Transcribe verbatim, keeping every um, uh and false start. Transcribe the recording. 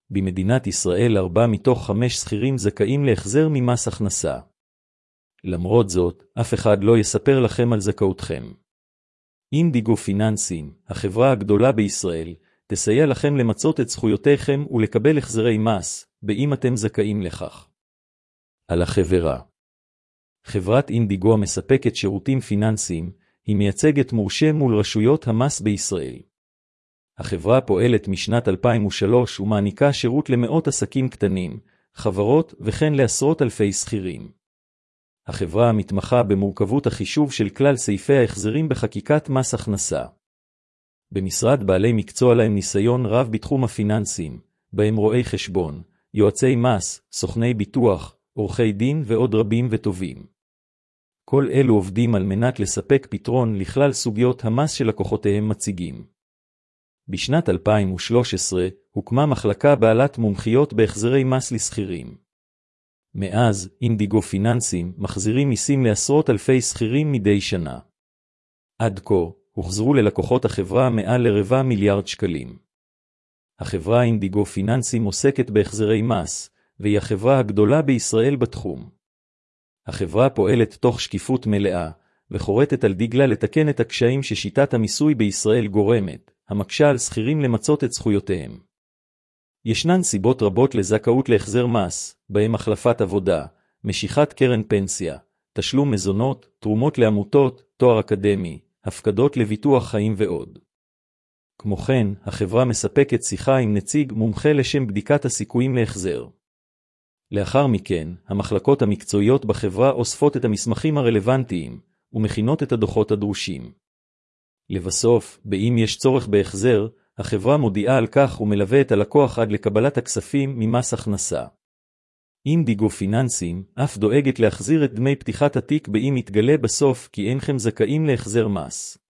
במדינת ישראל ארבע מתוך חמש שכירים זכאים להחזר ממס הכנסה. למרות זאת, אף אחד לא יספר לכם על זכאותכם. אינדיגו פיננסים, החברה הגדולה בישראל, תסייע לכם למצות את זכויותיכם ולקבל החזרי מס, באם אתם זכאים לכך. על החברה. חברת אינדיגו המספקת שירותים פיננסיים, היא מייצגת מורשה מול רשויות המס בישראל. החברה פועלת משנת אלפיים ושלוש ומעניקה שירות למאות עסקים קטנים, חברות וכן לעשרות אלפי שכירים. החברה מתמחה במורכבות החישוב של כלל סעיפי ההחזרים בחקיקת מס הכנסה. במשרד בעלי מקצוע להם ניסיון רב בתחום הפיננסים, בהם רואי חשבון, יועצי מס, סוכני ביטוח, עורכי דין ועוד רבים וטובים. כל אלו עובדים על מנת לספק פתרון לכלל סוגיות המס שלקוחותיהם מציגים. בשנת אלפיים ושלוש עשרה הוקמה מחלקה בעלת מומחיות בהחזרי מס לשכירים. מאז, אינדיגו פיננסים מחזירים מיסים לעשרות אלפי שכירים מדי שנה. עד כה, הוחזרו ללקוחות החברה מעל לרבע מיליארד שקלים. החברה אינדיגו פיננסים עוסקת בהחזרי מס, והיא החברה הגדולה בישראל בתחום. החברה פועלת תוך שקיפות מלאה, וחורטת על דגלה לתקן את הקשיים ששיטת המיסוי בישראל גורמת, המקשה על שכירים למצות את זכויותיהם. ישנן סיבות רבות לזכאות להחזר מס, בהם החלפת עבודה, משיכת קרן פנסיה, תשלום מזונות, תרומות לעמותות, תואר אקדמי, הפקדות לביטוח חיים ועוד. כמו כן, החברה מספקת שיחה עם נציג מומחה לשם בדיקת הסיכויים להחזר. לאחר מכן, המחלקות המקצועיות בחברה אוספות את המסמכים הרלוונטיים, ומכינות את הדוחות הדרושים. לבסוף, באם יש צורך בהחזר, החברה מודיעה על כך ומלווה את הלקוח עד לקבלת הכספים ממס הכנסה. אינדיגו פיננסים אף דואגת להחזיר את דמי פתיחת התיק באם יתגלה בסוף כי אינכם זכאים להחזר מס.